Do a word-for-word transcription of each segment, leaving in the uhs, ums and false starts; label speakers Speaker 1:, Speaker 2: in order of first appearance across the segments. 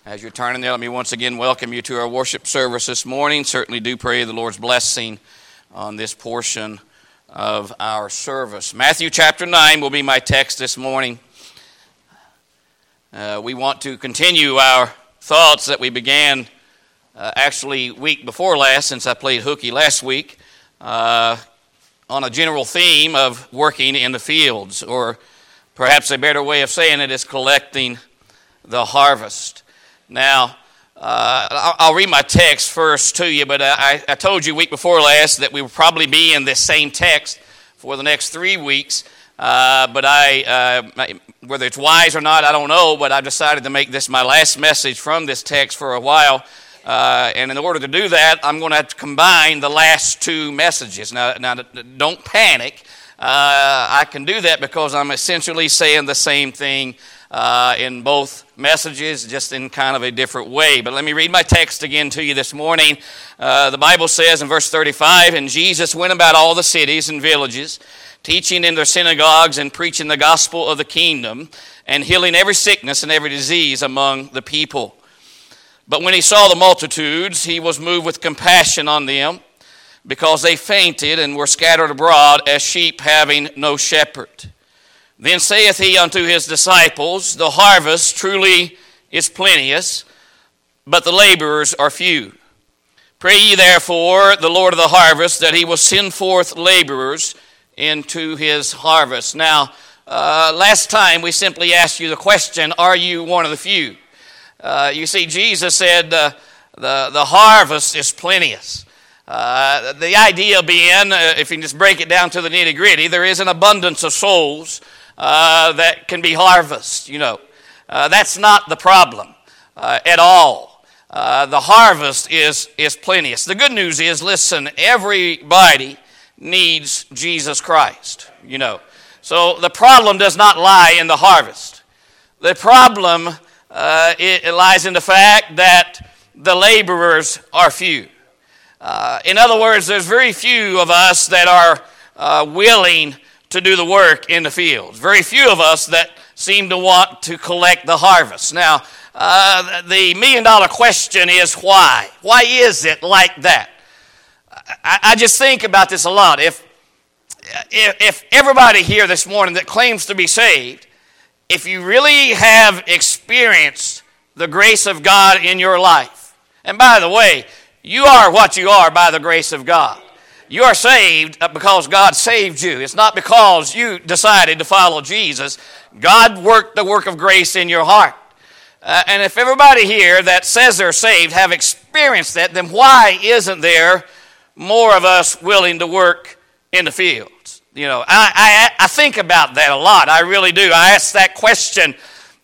Speaker 1: As you're turning there, let me once again welcome you to our worship service this morning. Certainly do pray the Lord's blessing on this portion of our service. Matthew chapter nine will be my text this morning. Uh, we want to continue our thoughts that we began uh, actually week before last, since I played hooky last week, uh, on a general theme of working in the fields, or perhaps a better way of saying it is collecting the harvest. Now, uh, I'll read my text first to you, but I, I told you week before last that we would probably be in this same text for the next three weeks. Uh, but I, uh, whether it's wise or not, I don't know, but I've decided to make this my last message from this text for a while. Uh, and in order to do that, I'm going to have to combine the last two messages. Now, now don't panic. Uh, I can do that because I'm essentially saying the same thing Uh, in both messages, just in kind of a different way. But let me read my text again to you this morning. Uh, the Bible says in verse thirty-five, "And Jesus went about all the cities and villages, teaching in their synagogues and preaching the gospel of the kingdom, and healing every sickness and every disease among the people. But when he saw the multitudes, he was moved with compassion on them, because they fainted and were scattered abroad as sheep having no shepherd. Then saith he unto his disciples, The harvest truly is plenteous, but the laborers are few. Pray ye therefore the Lord of the harvest, that he will send forth laborers into his harvest." Now, uh, last time we simply asked you the question, are you one of the few? Uh, you see, Jesus said uh, the, the harvest is plenteous. Uh, the idea being, uh, if you can just break it down to the nitty-gritty, there is an abundance of souls Uh, that can be harvest, you know. Uh, that's not the problem uh, at all. Uh, the harvest is, is plenteous. The good news is, listen, everybody needs Jesus Christ, you know. So the problem does not lie in the harvest. The problem uh, it, it lies in the fact that the laborers are few. Uh, in other words, there's very few of us that are uh, willing to do the work in the fields. Very few of us that seem to want to collect the harvest. Now, uh, the million dollar question is why? Why is it like that? I, I just think about this a lot. If, if, if everybody here this morning that claims to be saved, if you really have experienced the grace of God in your life, and by the way, you are what you are by the grace of God. You are saved because God saved you. It's not because you decided to follow Jesus. God worked the work of grace in your heart. Uh, and if everybody here that says they're saved have experienced that, then why isn't there more of us willing to work in the fields? You know, I, I, I think about that a lot. I really do. I ask that question.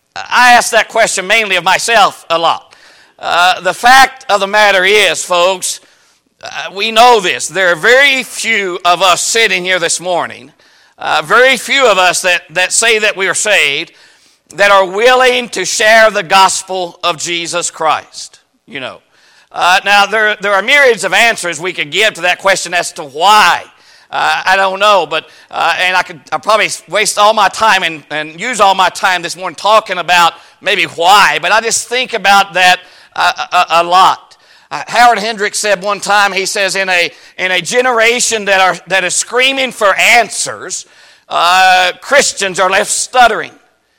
Speaker 1: I ask that question mainly of myself a lot. Uh, the fact of the matter is, folks, Uh, we know this. There are very few of us sitting here this morning, uh, very few of us that, that say that we are saved, that are willing to share the gospel of Jesus Christ, you know. Uh, now, there, there are myriads of answers we could give to that question as to why. Uh, I don't know, but, uh, and I could I'll probably waste all my time and, and use all my time this morning talking about maybe why, but I just think about that uh, a, a lot. Uh, Howard Hendricks said one time, he says, in a in a generation that are that is screaming for answers, uh, Christians are left stuttering.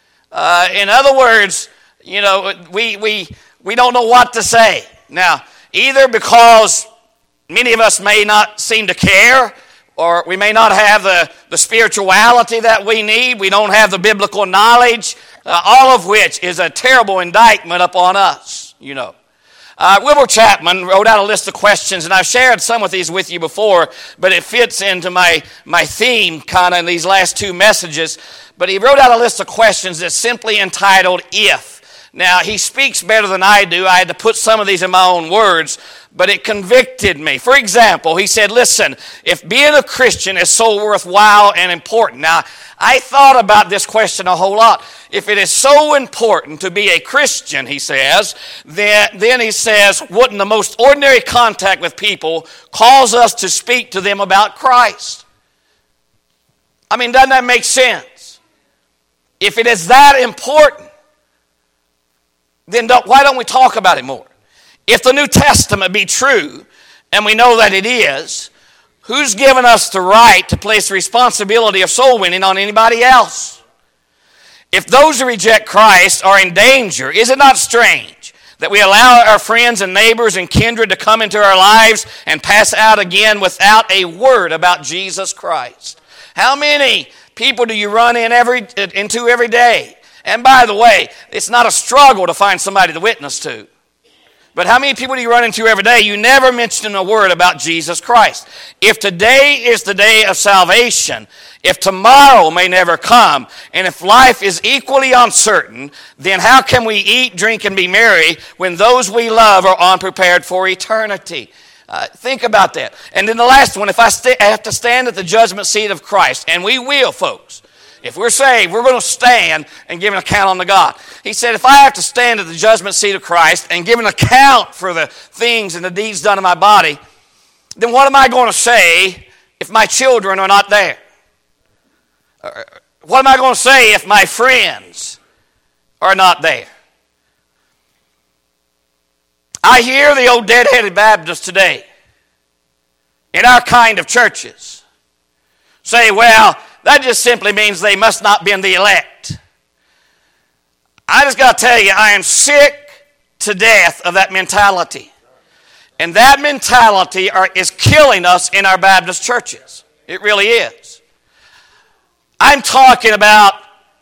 Speaker 1: Uh, in other words, you know, we we we don't know what to say. Now, either because many of us may not seem to care, or we may not have the, the spirituality that we need. We don't have the biblical knowledge, uh, all of which is a terrible indictment upon us, you know. Uh, Wilbur Chapman wrote out a list of questions, and I've shared some of these with you before, but it fits into my, my theme kind of in these last two messages. But he wrote out a list of questions that's simply entitled, If. Now, he speaks better than I do. I had to put some of these in my own words, but it convicted me. For example, he said, listen, if being a Christian is so worthwhile and important. Now, I thought about this question a whole lot. If it is so important to be a Christian, he says, then, then he says, wouldn't the most ordinary contact with people cause us to speak to them about Christ? I mean, doesn't that make sense? If it is that important, then don't, why don't we talk about it more? If the New Testament be true, and we know that it is, who's given us the right to place the responsibility of soul winning on anybody else? If those who reject Christ are in danger, is it not strange that we allow our friends and neighbors and kindred to come into our lives and pass out again without a word about Jesus Christ? How many people do you run in every, into every day? And by the way, it's not a struggle to find somebody to witness to. But how many people do you run into every day? You never mention a word about Jesus Christ. If today is the day of salvation, if tomorrow may never come, and if life is equally uncertain, then how can we eat, drink, and be merry when those we love are unprepared for eternity? Uh, think about that. And then the last one, if I, st- I have to stand at the judgment seat of Christ, and we will, folks. If we're saved, we're going to stand and give an account unto God. He said, if I have to stand at the judgment seat of Christ and give an account for the things and the deeds done in my body, then what am I going to say if my children are not there? What am I going to say if my friends are not there? I hear the old dead-headed Baptists today in our kind of churches say, well, that just simply means they must not be in the elect. I just got to tell you, I am sick to death of that mentality. And that mentality are, is killing us in our Baptist churches. It really is. I'm talking about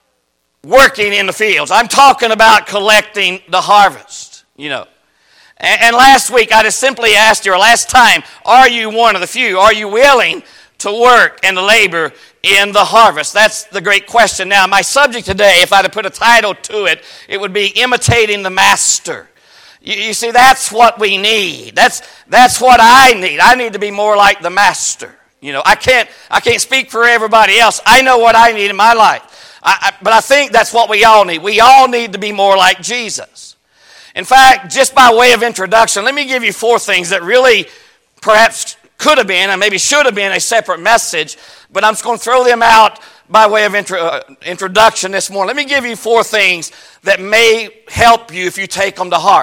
Speaker 1: working in the fields. I'm talking about collecting the harvest, you know. And, and last week, I just simply asked you, or last time, are you one of the few? Are you willing to work and to labor in the harvest? That's the great question. Now, my subject today, if I had to put a title to it, it would be Imitating the Master. You, you see, that's what we need. That's that's what I need. I need to be more like the Master. You know, I can't I can't speak for everybody else. I know what I need in my life. I, I, but I think that's what we all need. We all need to be more like Jesus. In fact, just by way of introduction, let me give you four things that really perhaps could have been and maybe should have been a separate message, but I'm just going to throw them out by way of intro, uh, introduction this morning. Let me give you four things that may help you if you take them to heart.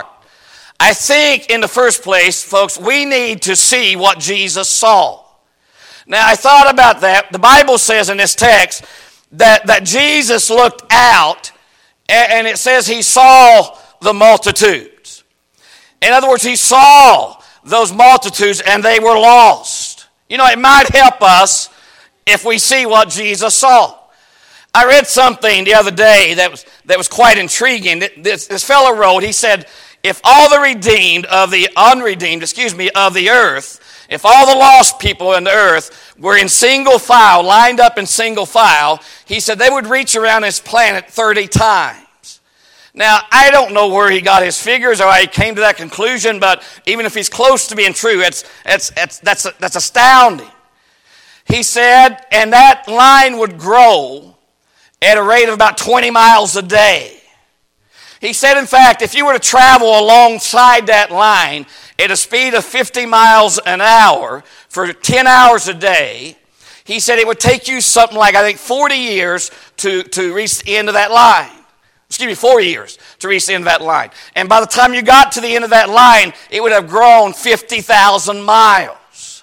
Speaker 1: I think in the first place, folks, we need to see what Jesus saw. Now, I thought about that. The Bible says in this text that, that Jesus looked out, and, and it says he saw the multitudes. In other words, he saw those multitudes, and they were lost. You know, it might help us if we see what Jesus saw. I read something the other day that was that was quite intriguing. This, this fellow wrote, he said, if all the redeemed of the unredeemed, excuse me, of the earth, if all the lost people in the earth were in single file, lined up in single file, he said they would reach around this planet thirty times. Now, I don't know where he got his figures or how he came to that conclusion, but even if he's close to being true, it's, it's, it's, that's, that's astounding. He said, and that line would grow at a rate of about twenty miles a day. He said, in fact, if you were to travel alongside that line at a speed of fifty miles an hour for ten hours a day, he said it would take you something like, I think, forty years to, to reach the end of that line. Excuse me, four years to reach the end of that line. And by the time you got to the end of that line, it would have grown fifty thousand miles.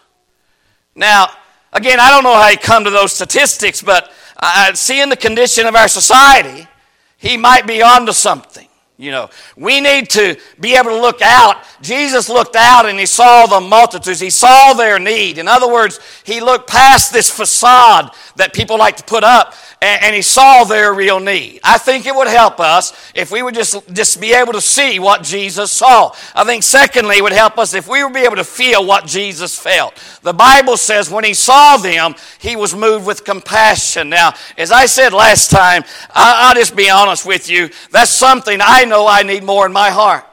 Speaker 1: Now, again, I don't know how he come to those statistics, but uh, seeing the condition of our society, he might be onto something. You know, we need to be able to look out. Jesus looked out and he saw the multitudes. He saw their need. In other words, he looked past this facade that people like to put up, and, and he saw their real need. I think it would help us if we would just, just be able to see what Jesus saw. I think secondly, it would help us if we would be able to feel what Jesus felt. The Bible says when he saw them, he was moved with compassion. Now, as I said last time, I, I'll just be honest with you, that's something I know I need more in my heart.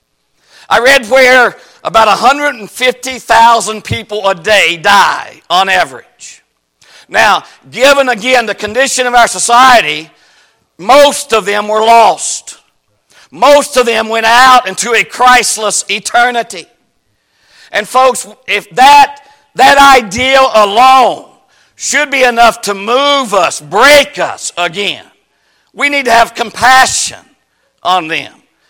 Speaker 1: I read where about one hundred fifty thousand people a day die on average. Now, given again the condition of our society, most of them were lost. Most of them went out into a Christless eternity. And folks, if that, that ideal alone should be enough to move us, break us again, we need to have compassion on them.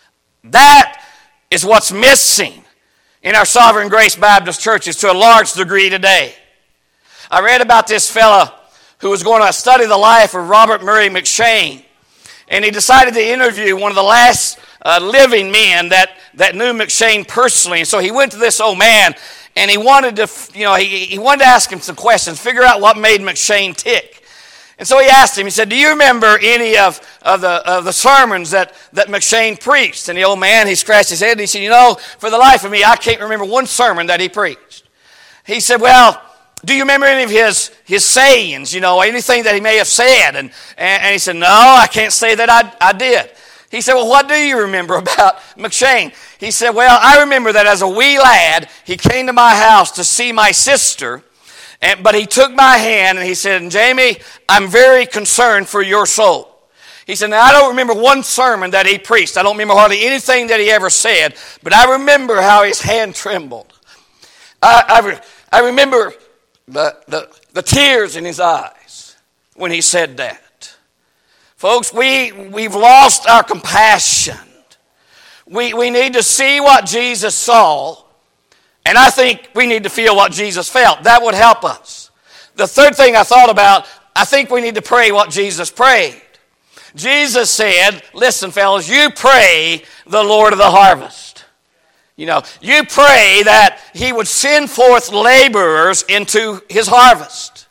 Speaker 1: That is what's missing in our Sovereign Grace Baptist churches to a large degree today. I read about this fella who was going to study the life of Robert Murray M'Cheyne, and he decided to interview one of the last uh, living men that, that knew M'Cheyne personally. And so he went to this old man, and he wanted to, you know, he, he wanted to ask him some questions, figure out what made M'Cheyne tick. And so he asked him, he said, do you remember any of, of, the, of the sermons that, that M'Cheyne preached? And the old man, he scratched his head and he said, you know, for the life of me, I can't remember one sermon that he preached. He said, well, do you remember any of his, his sayings, you know, anything that he may have said? And, and, and he said, no, I can't say that I, I did. He said, well, what do you remember about M'Cheyne? He said, well, I remember that as a wee lad, he came to my house to see my sister, and, but he took my hand and he said, Jamie, I'm very concerned for your soul. He said, now I don't remember one sermon that he preached. I don't remember hardly anything that he ever said, but I remember how his hand trembled. I, I, I remember the, the, the tears in his eyes when he said that. Folks, we, we've lost our compassion. We, we need to see what Jesus saw, and I think we need to feel what Jesus felt. That would help us. The third thing I thought about, I think we need to pray what Jesus prayed. Jesus said, listen, fellas, you pray the Lord of the harvest. You know, you pray that he would send forth laborers into his harvest.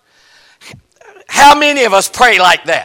Speaker 1: How many of us pray like that?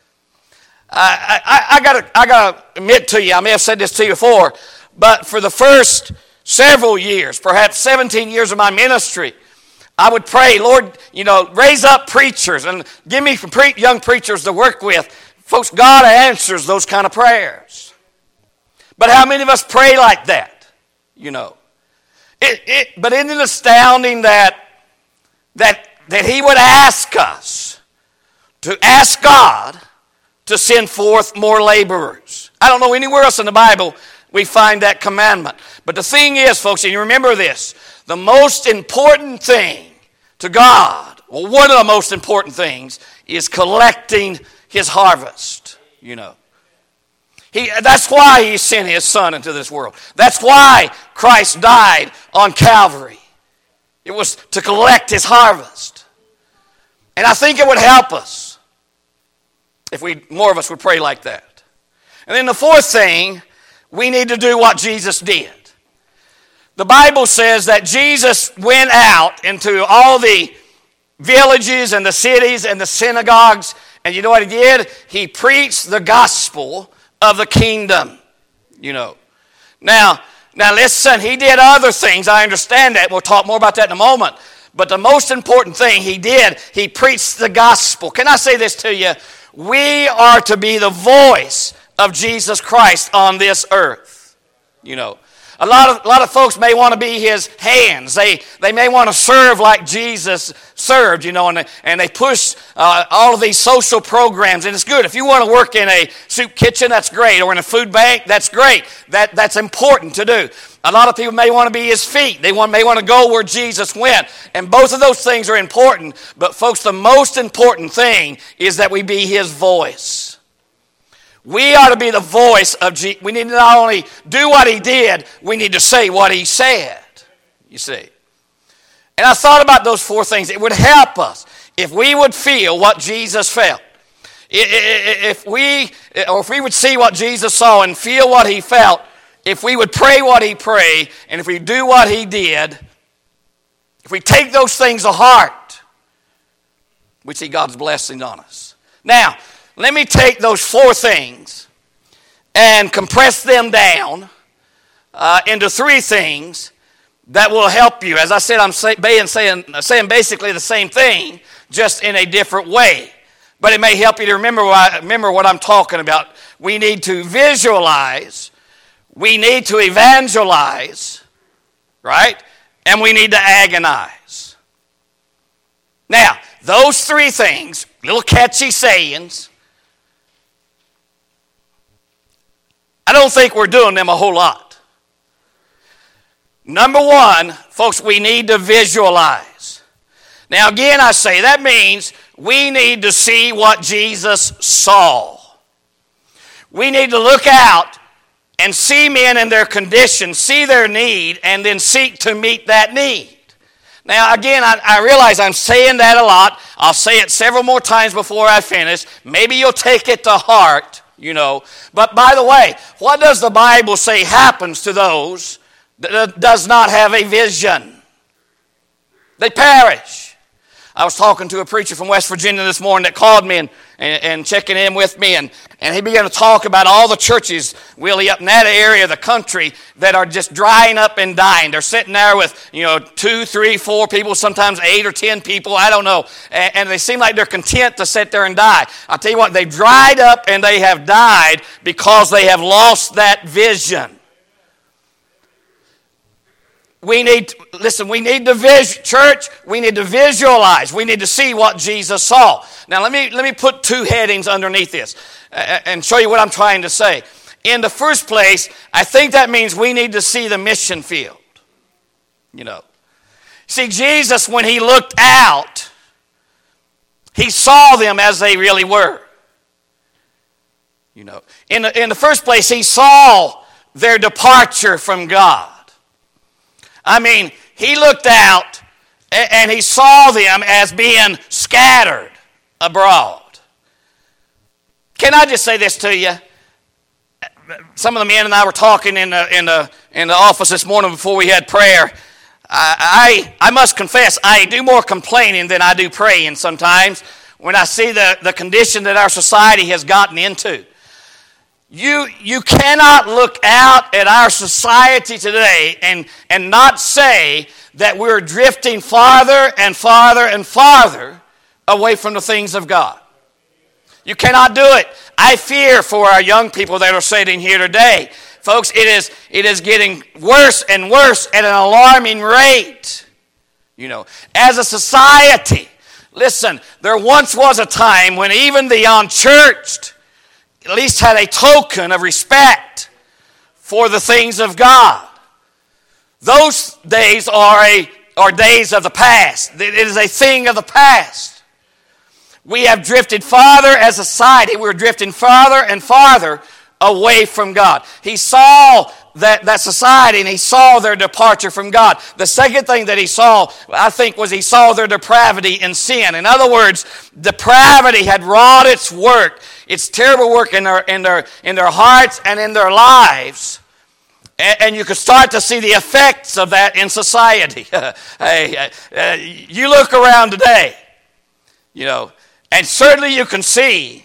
Speaker 1: I, I, I gotta, I gotta admit to you, I may have said this to you before, but for the first several years, perhaps seventeen years of my ministry, I would pray, Lord, you know, raise up preachers and give me some pre- young preachers to work with. Folks, God answers those kind of prayers. But how many of us pray like that? You know. It, it, but isn't it astounding that, that, that he would ask us to ask God to send forth more laborers? I don't know anywhere else in the Bible we find that commandment. But the thing is, folks, and you remember this, the most important thing to God, well, one of the most important things is collecting his harvest, you know. He, that's why he sent his son into this world. That's why Christ died on Calvary. It was to collect his harvest. And I think it would help us if we more of us would pray like that. And then the fourth thing, we need to do what Jesus did. The Bible says that Jesus went out into all the villages and the cities and the synagogues, and you know what he did? He preached the gospel of the kingdom, you know. Now, now listen, he did other things. I understand that. We'll talk more about that in a moment. But the most important thing he did, he preached the gospel. Can I say this to you? We are to be the voice of Jesus Christ on this earth, you know. A lot of, a lot of folks may want to be his hands. They, they may want to serve like Jesus served, you know, and they, and they push uh, all of these social programs, and it's good. If you want to work in a soup kitchen, that's great, or in a food bank, that's great. That, that's important to do. A lot of people may want to be his feet. They want, may want to go where Jesus went, and both of those things are important. But folks, the most important thing is that we be his voice. We ought to be the voice of Jesus. We need to not only do what he did, we need to say what he said, you see. And I thought about those four things. It would help us if we would feel what Jesus felt. If we, or if we would see what Jesus saw and feel what he felt, if we would pray what he prayed, and if we do what he did, if we take those things to heart, we see God's blessing on us. Now, let me take those four things and compress them down uh, into three things that will help you. As I said, I'm say, saying, saying basically the same thing, just in a different way. But it may help you to remember what, remember what I'm talking about. We need to visualize, we need to evangelize, right? And we need to agonize. Now, those three things, little catchy sayings, I don't think we're doing them a whole lot. Number one, folks, we need to visualize. Now again, I say that means we need to see what Jesus saw. We need to look out and see men in their condition, see their need, and then seek to meet that need. Now, again, I, I realize I'm saying that a lot. I'll say it several more times before I finish. Maybe you'll take it to heart, you know. But by the way, what does the Bible say happens to those that does not have a vision? They perish. I was talking to a preacher from West Virginia this morning that called me and, and, and checking in with me, and, and he began to talk about all the churches, Willie, up in that area of the country that are just drying up and dying. They're sitting there with, you know, two, three, four people, sometimes eight or ten people, I don't know, and, and they seem like they're content to sit there and die. I'll tell you what, they've dried up and they have died because they have lost that vision. We need, listen, we need to vis- church, we need to visualize. We need to see what Jesus saw. Now, let me, let me put two headings underneath this uh, and show you what I'm trying to say. In the first place, I think that means we need to see the mission field. You know. See, Jesus, when he looked out, he saw them as they really were. You know. In the, in the first place, he saw their departure from God. I mean, he looked out and he saw them as being scattered abroad. Can I just say this to you? Some of the men and I were talking in the, in the, in the office this morning before we had prayer. I, I, I must confess, I do more complaining than I do praying sometimes when I see the, the condition that our society has gotten into. You, you cannot look out at our society today and, and not say that we're drifting farther and farther and farther away from the things of God. You cannot do it. I fear for our young people that are sitting here today. Folks, it is, it is getting worse and worse at an alarming rate. You know, as a society, listen, there once was a time when even the unchurched at least had a token of respect for the things of God. Those days are, a, are days of the past. It is a thing of the past. We have drifted farther as a society. We're drifting farther and farther away from God. He saw that, that society and he saw their departure from God. The second thing that he saw, I think, was he saw their depravity in sin. In other words, depravity had wrought its work, its terrible work in their, in their, in their hearts and in their lives. And, and you could start to see the effects of that in society. Hey, uh, you look around today, you know, and certainly you can see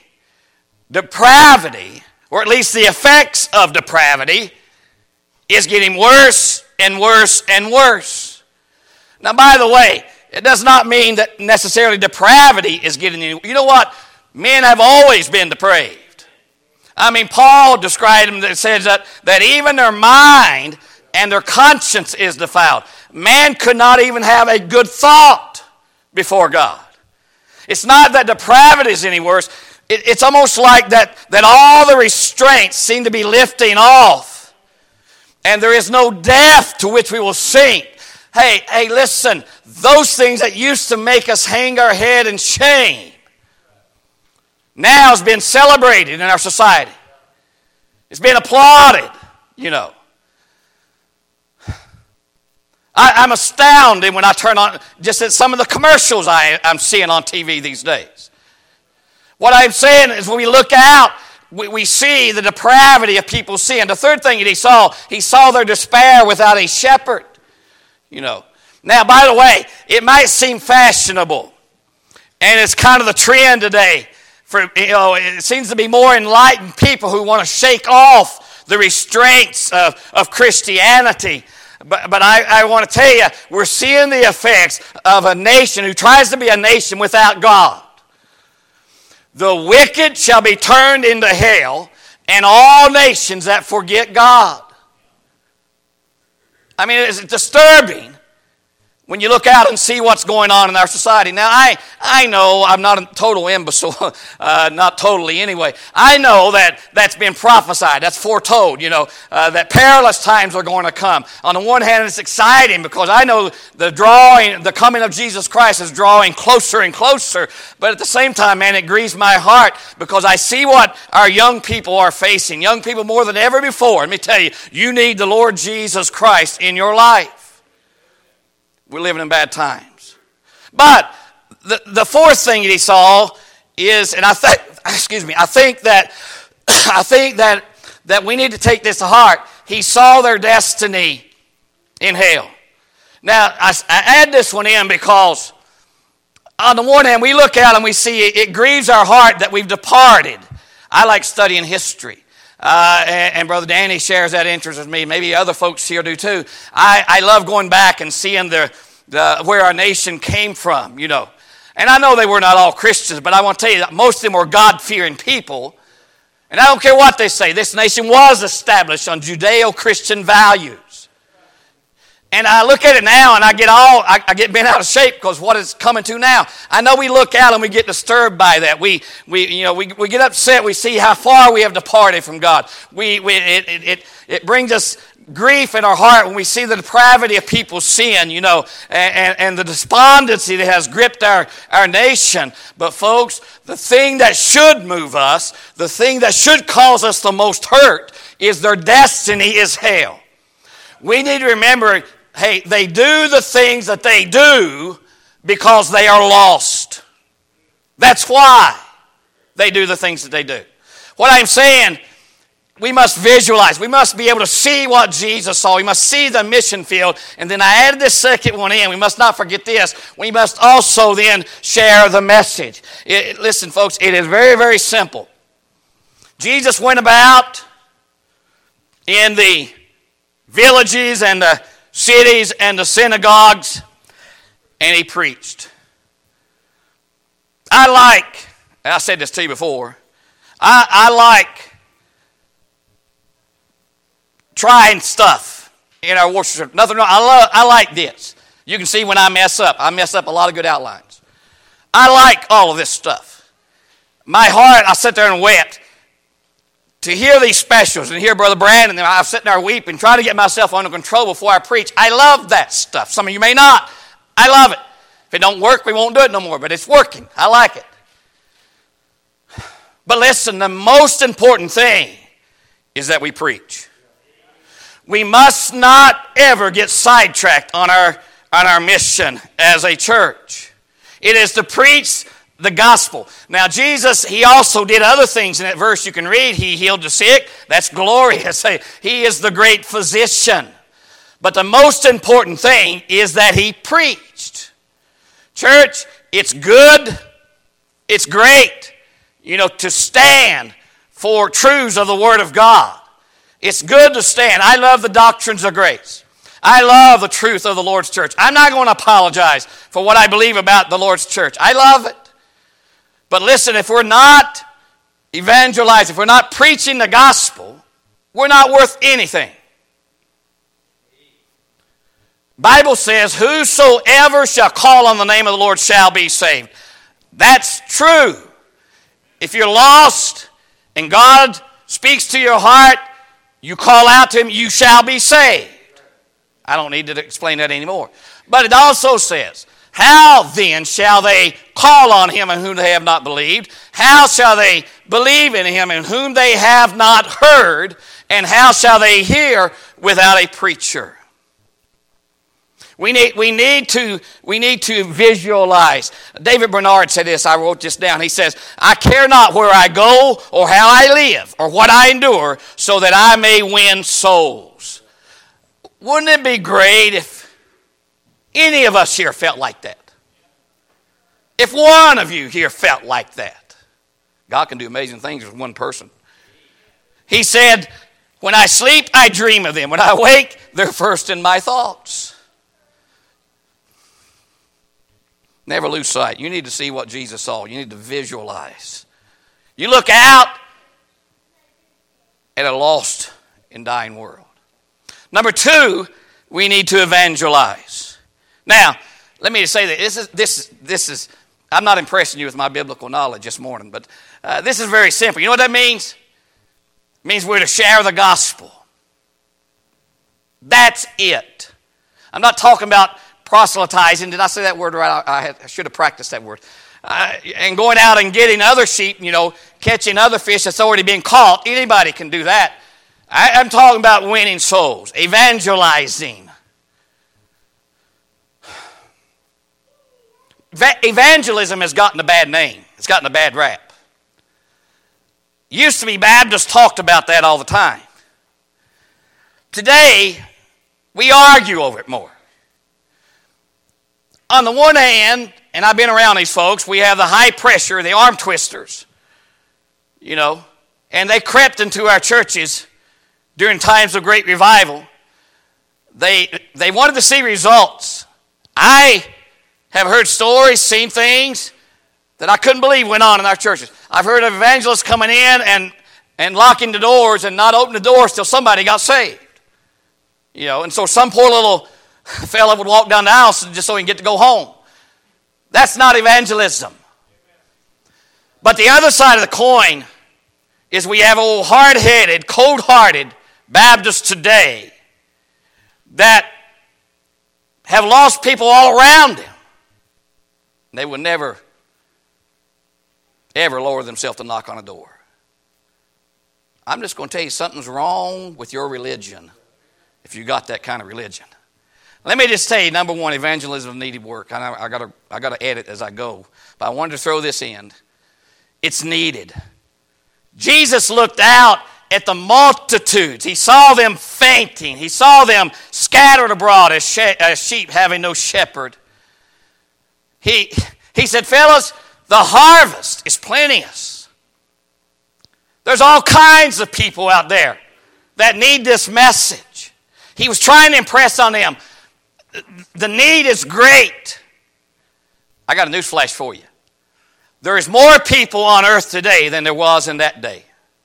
Speaker 1: depravity, or at least the effects of depravity, is getting worse and worse and worse. Now, by the way, it does not mean that necessarily depravity is getting any. You know what? Men have always been depraved. I mean, Paul described them that says that, that even their mind and their conscience is defiled. Man could not even have a good thought before God. It's not that depravity is any worse. It, it's almost like that, that all the restraints seem to be lifting off. And there is no depth to which we will sink. Hey, hey, listen, those things that used to make us hang our head in shame now has been celebrated in our society. It's been applauded, you know. I, I'm astounded when I turn on just at some of the commercials I, I'm seeing on T V these days. What I'm saying is when we look out, We, we see the depravity of people's sin. The third thing that he saw, he saw their despair without a shepherd. You know. Now, by the way, it might seem fashionable, and it's kind of the trend today. For you know, it seems to be more enlightened people who want to shake off the restraints of, of Christianity. But, but I, I want to tell you, we're seeing the effects of a nation who tries to be a nation without God. The wicked shall be turned into hell, and all nations that forget God. I mean, it's disturbing when you look out and see what's going on in our society. Now, I, I know I'm not a total imbecile, uh, not totally anyway. I know that that's been prophesied, that's foretold, you know, uh, that perilous times are going to come. On the one hand, it's exciting because I know the drawing, the coming of Jesus Christ is drawing closer and closer. But at the same time, man, it grieves my heart because I see what our young people are facing. Young people more than ever before. Let me tell you, you need the Lord Jesus Christ in your life. We're living in bad times. But the, the fourth thing that he saw is, and I think, excuse me, I think that I think that that we need to take this to heart. He saw their destiny in hell. Now, I, I add this one in because on the one hand, we look out and we see it, it grieves our heart that we've departed. I like studying history. Uh, and, and Brother Danny shares that interest with me. Maybe other folks here do too. I, I love going back and seeing the, the where our nation came from, you know. And I know they were not all Christians, but I want to tell you that most of them were God-fearing people. And I don't care what they say. This nation was established on Judeo-Christian values. And I look at it now and I get all, I, I get bent out of shape because what is coming to now. I know we look out and we get disturbed by that. We, we you know, we, we get upset. We see how far we have departed from God. We, we it, it, it, it brings us grief in our heart when we see the depravity of people's sin, you know, and, and, and the despondency that has gripped our, our nation. But folks, the thing that should move us, the thing that should cause us the most hurt is their destiny is hell. We need to remember, hey, they do the things that they do because they are lost. That's why they do the things that they do. What I'm saying, we must visualize. We must be able to see what Jesus saw. We must see the mission field. And then I added this second one in. We must not forget this. We must also then share the message. It, listen, folks, it is very, very simple. Jesus went about in the villages and the cities and the synagogues, and he preached. I like, and I said this to you before, I, I like trying stuff in our worship. Nothing wrong. I love. I like this. You can see when I mess up. I mess up a lot of good outlines. I like all of this stuff. My heart, I sit there and wet to hear these specials and hear Brother Brandon, and I'm sitting there weeping, trying to get myself under control before I preach. I love that stuff. Some of you may not. I love it. If it don't work, we won't do it no more, but it's working. I like it. But listen, the most important thing is that we preach. We must not ever get sidetracked on our, on our mission as a church. It is to preach the gospel. Now, Jesus, he also did other things in that verse you can read. He healed the sick. That's glorious. He is the great physician. But the most important thing is that he preached. Church, it's good, it's great, you know, to stand for truths of the Word of God. It's good to stand. I love the doctrines of grace. I love the truth of the Lord's church. I'm not going to apologize for what I believe about the Lord's church. I love it. But listen, if we're not evangelizing, if we're not preaching the gospel, we're not worth anything. Bible says, whosoever shall call on the name of the Lord shall be saved. That's true. If you're lost and God speaks to your heart, you call out to him, you shall be saved. I don't need to explain that anymore. But it also says, how then shall they call on him in whom they have not believed? How shall they believe in him in whom they have not heard? And how shall they hear without a preacher? We need, we need to, we need to visualize. David Bernard said this, I wrote this down. He says, I care not where I go or how I live or what I endure so that I may win souls. Wouldn't it be great if any of us here felt like that? If one of you here felt like that. God can do amazing things with one person. He said, when I sleep, I dream of them. When I wake, they're first in my thoughts. Never lose sight. You need to see what Jesus saw. You need to visualize. You look out at a lost and dying world. Number two, we need to evangelize. Now, let me just say that this is, this, this is, I'm not impressing you with my biblical knowledge this morning, but uh, this is very simple. You know what that means? It means we're to share the gospel. That's it. I'm not talking about proselytizing. Did I say that word right? I, had, I should have practiced that word. Uh, and going out and getting other sheep, you know, catching other fish that's already been caught. Anybody can do that. I, I'm talking about winning souls, evangelizing. Evangelism has gotten a bad name. It's gotten a bad rap. Used to be Baptists talked about that all the time. Today, we argue over it more. On the one hand, and I've been around these folks, we have the high pressure, the arm twisters, you know, and they crept into our churches during times of great revival. They, they wanted to see results. I have heard stories, seen things that I couldn't believe went on in our churches. I've heard of evangelists coming in and, and locking the doors and not opening the doors till somebody got saved. You know, and so some poor little fella would walk down the aisle just so he can get to go home. That's not evangelism. But the other side of the coin is we have old hard-headed, cold-hearted Baptists today that have lost people all around them. They will never, ever lower themselves to knock on a door. I'm just going to tell you something's wrong with your religion if you got that kind of religion. Let me just tell you, number one, evangelism needed work. I, I got to I got to edit as I go, but I wanted to throw this in. It's needed. Jesus looked out at the multitudes. He saw them fainting. He saw them scattered abroad as, she, as sheep having no shepherd. He, he said, fellas, the harvest is plenteous. There's all kinds of people out there that need this message. He was trying to impress on them. The need is great. I got a news flash for you. There is more people on earth today than there was in that day.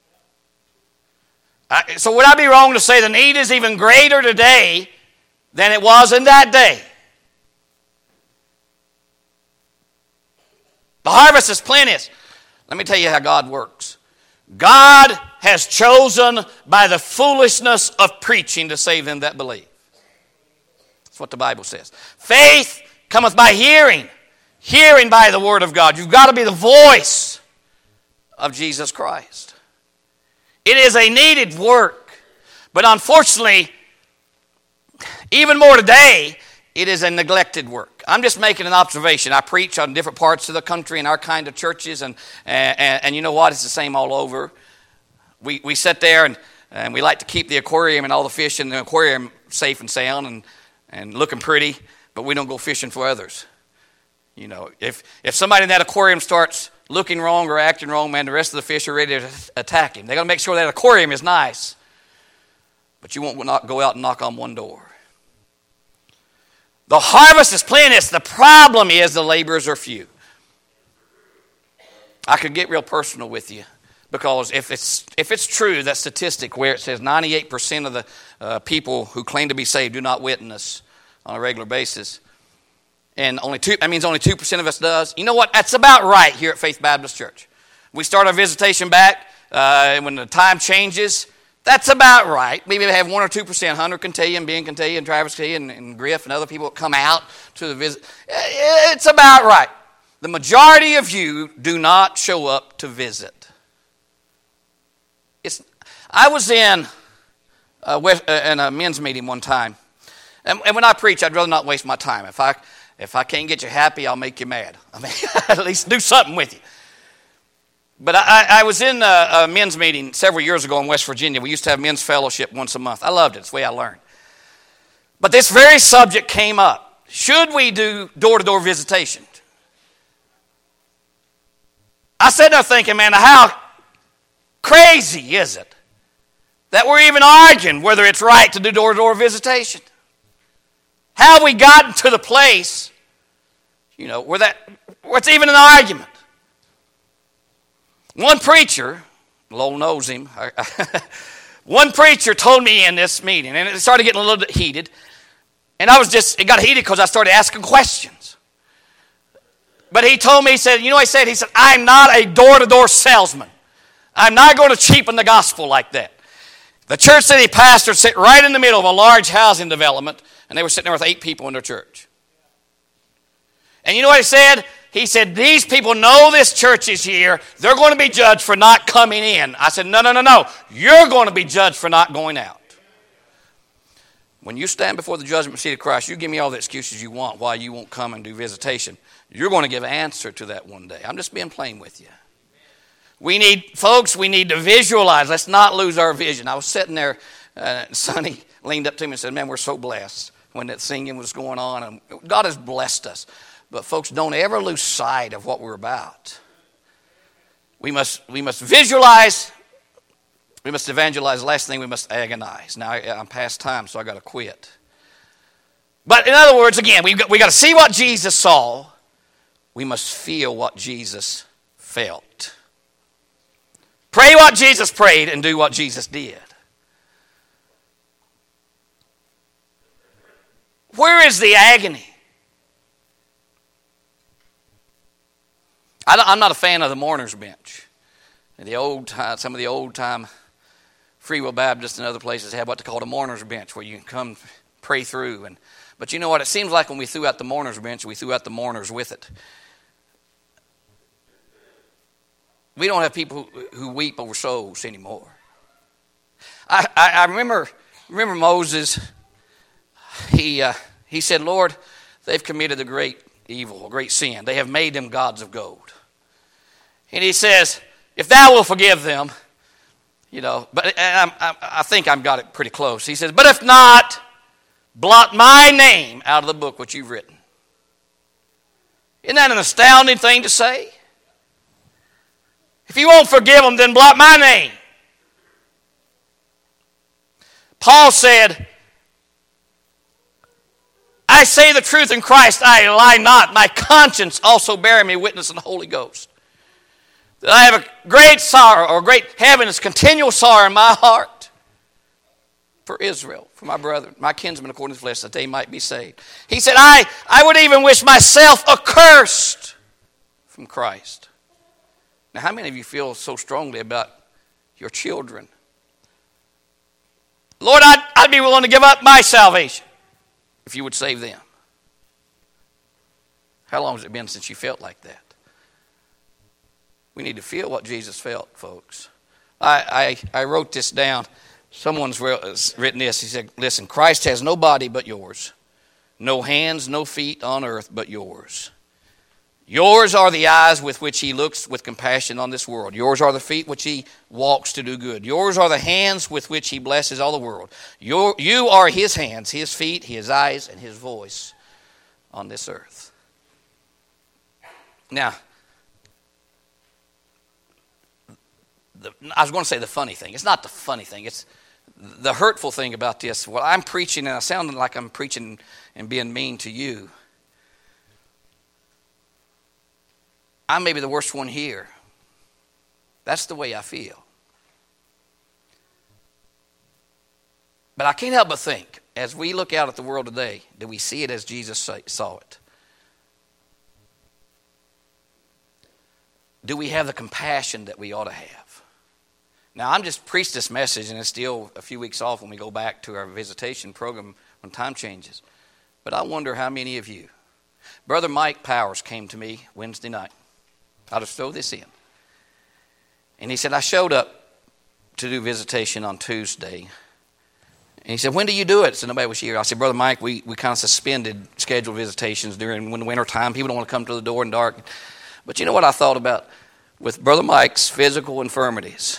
Speaker 1: I, so would I be wrong to say the need is even greater today than it was in that day? The harvest is plenteous. Let me tell you how God works. God has chosen by the foolishness of preaching to save them that believe. That's what the Bible says. Faith cometh by hearing. Hearing by the word of God. You've got to be the voice of Jesus Christ. It is a needed work. But unfortunately, even more today, it is a neglected work. I'm just making an observation. I preach on different parts of the country in our kind of churches, and and, and you know what? It's the same all over. We we sit there and, and we like to keep the aquarium and all the fish in the aquarium safe and sound and, and looking pretty, but we don't go fishing for others. You know, if if somebody in that aquarium starts looking wrong or acting wrong, man, the rest of the fish are ready to attack him. They're going to make sure that aquarium is nice, but you won't not go out and knock on one door. The harvest is plenteous. The problem is the laborers are few. I could get real personal with you, because if it's if it's true, that statistic where it says ninety-eight percent of the uh, people who claim to be saved do not witness on a regular basis, and only two, that means only two percent of us does. You know what? That's about right here at Faith Baptist Church. We start our visitation back uh, when the time changes. That's about right. Maybe they have one or two percent. Hunter can tell you, and Ben can tell you, and Travis can tell you, and, and Griff and other people that come out to the visit. It's about right. The majority of you do not show up to visit. It's. I was in a, in a men's meeting one time, and, and when I preach, I'd rather not waste my time. If I if I can't get you happy, I'll make you mad. I mean, at least do something with you. But I, I was in a, a men's meeting several years ago in West Virginia. We used to have men's fellowship once a month. I loved it. It's the way I learned. But this very subject came up. Should we do door-to-door visitation? I sat there thinking, man, how crazy is it that we're even arguing whether it's right to do door-to-door visitation? How have we gotten to the place, you know, where that where it's even an argument? One preacher, Lowell knows him, one preacher told me in this meeting, and it started getting a little bit heated, And I was just, it got heated because I started asking questions. But he told me, he said, you know what he said? He said, I'm not a door-to-door salesman. I'm not going to cheapen the gospel like that. The church that he pastored sat right in the middle of a large housing development, and they were sitting there with eight people in their church. And you know what he said? He said, these people know this church is here. They're going to be judged for not coming in. I said, no, no, no, no. You're going to be judged for not going out. When you stand before the judgment seat of Christ, you give me all the excuses you want why you won't come and do visitation. You're going to give an answer to that one day. I'm just being plain with you. We need, folks, we need to visualize. Let's not lose our vision. I was sitting there, uh, Sonny leaned up to me and said, man, we're so blessed when that singing was going on. And God has blessed us. But folks, don't ever lose sight of what we're about. We must, we must visualize. We must evangelize. Last thing, we must agonize. Now, I'm past time, so I got to quit. But in other words, again, we've got, we got to see what Jesus saw. We must feel what Jesus felt. Pray what Jesus prayed and do what Jesus did. Where is the agony? I I'm not a fan of the mourner's bench. The old time, some of the old time Free Will Baptists and other places have what they call a mourner's bench, where you can come pray through. And but you know what? It seems like when we threw out the mourner's bench, we threw out the mourners with it. We don't have people who, who weep over souls anymore. I, I, I remember remember Moses. He uh, he said, "Lord, they've committed a great evil, a great sin. They have made them gods of gold." And he says, "If thou wilt forgive them." You know, but I, I, I think I've got it pretty close. He says, but if not, blot my name out of the book which you've written. Isn't that an astounding thing to say? If you won't forgive them, then blot my name. Paul said, I say the truth in Christ, I lie not. My conscience also bearing me witness in the Holy Ghost. That I have a great sorrow, or great heaviness, continual sorrow in my heart for Israel, for my brethren, my kinsmen according to the flesh, that they might be saved. He said, I, I would even wish myself accursed from Christ. Now, how many of you feel so strongly about your children? Lord, I'd, I'd be willing to give up my salvation if you would save them. How long has it been since you felt like that? We need to feel what Jesus felt, folks. I, I, I wrote this down. Someone's written this. He said, listen, Christ has no body but yours. No hands, no feet on earth but yours. Yours are the eyes with which he looks with compassion on this world. Yours are the feet which he walks to do good. Yours are the hands with which he blesses all the world. Your, you are his hands, his feet, his eyes, and his voice on this earth. Now, The, I was going to say the funny thing. It's not the funny thing. It's the hurtful thing about this. What I'm preaching, and I sound like I'm preaching and being mean to you. I may be the worst one here. That's the way I feel. But I can't help but think, as we look out at the world today, do we see it as Jesus saw it? Do we have the compassion that we ought to have? Now, I'm just preached this message, and it's still a few weeks off when we go back to our visitation program when time changes. But I wonder how many of you. Brother Mike Powers came to me Wednesday night. I'll just throw this in. And he said, I showed up to do visitation on Tuesday. And he said, when do you do it? So nobody was here. I said, Brother Mike, we, we kind of suspended scheduled visitations during when the winter time. People don't want to come to the door in the dark. But you know what I thought about with Brother Mike's physical infirmities?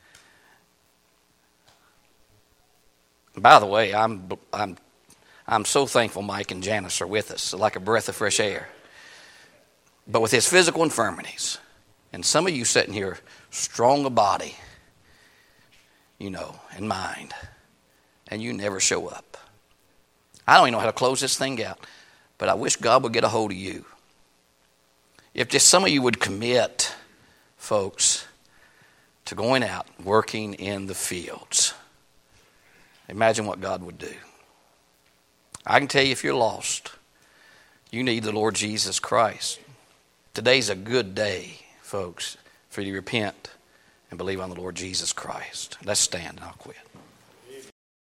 Speaker 1: By the way, I'm I'm I'm so thankful Mike and Janice are with us, like a breath of fresh air. But with his physical infirmities, and some of you sitting here, strong of body, you know, and mind, and you never show up. I don't even know how to close this thing out, but I wish God would get a hold of you. If just some of you would commit, folks, to going out, working in the fields. Imagine what God would do. I can tell you if you're lost, you need the Lord Jesus Christ. Today's a good day, folks, for you to repent and believe on the Lord Jesus Christ. Let's stand and I'll quit.